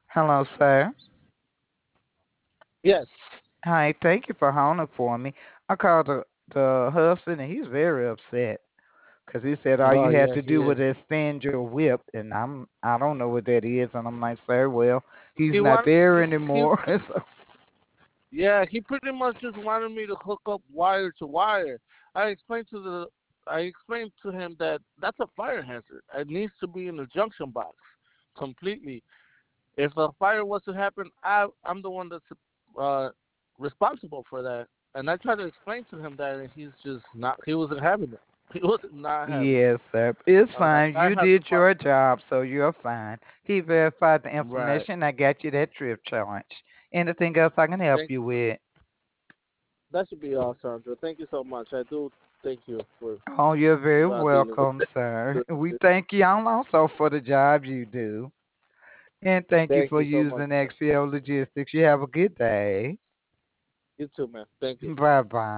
Hello, sir. Yes. Hi, thank you for holding for me. I called the husband, and he's very upset because he said all Oh you had yeah, to he do was is. extend your whip, and I don't know what that is, and I'm like, sir, well, he's He not want there he anymore. So, Yeah, he pretty much just wanted me to hook up wire to wire. I explained to the I explained to him that that's a fire hazard. It needs to be in the junction box completely. If a fire was to happen, I'm the one that's uh, responsible for that. And I tried to explain to him that, and he's just not. He wasn't having it. He was not having it. yes, sir, it's I'm like, fine. I You have to did find. your job, so you're fine. He verified the Right. information. I got you that trip charge. Anything else I can help Thank you you. with? That should be all, Sandra. Thank you so much. I do thank you for Oh, you're very dealing with welcome, sir. this. We thank you also for the job you do. And thank you Thank for you so much. using XPO Logistics. You have a good day. You too, man. Thank you. Bye bye.